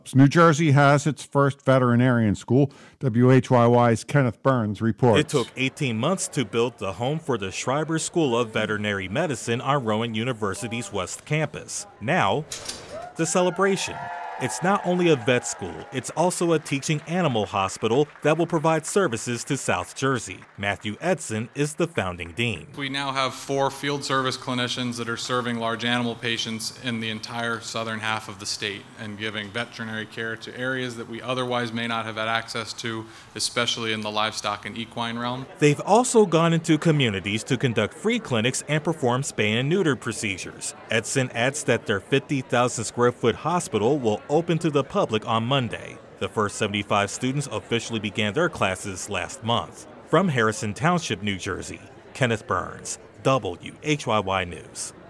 New Jersey has its first veterinarian school. WHYY's Kenneth Burns reports. It took 18 months to build the home for the Schreiber School of Veterinary Medicine on Rowan University's West Campus. Now, the celebration. It's not only a vet school, it's also a teaching animal hospital that will provide services to South Jersey. Matthew Edson is the founding dean. We now have 4 field service clinicians that are serving large animal patients in the entire southern half of the state and giving veterinary care to areas that we otherwise may not have had access to, especially in the livestock and equine realm. They've also gone into communities to conduct free clinics and perform spay and neuter procedures. Edson adds that their 50,000 square foot hospital will open to the public on Monday. The first 75 students officially began their classes last month. From Harrison Township, New Jersey, Kenneth Burns, WHYY News.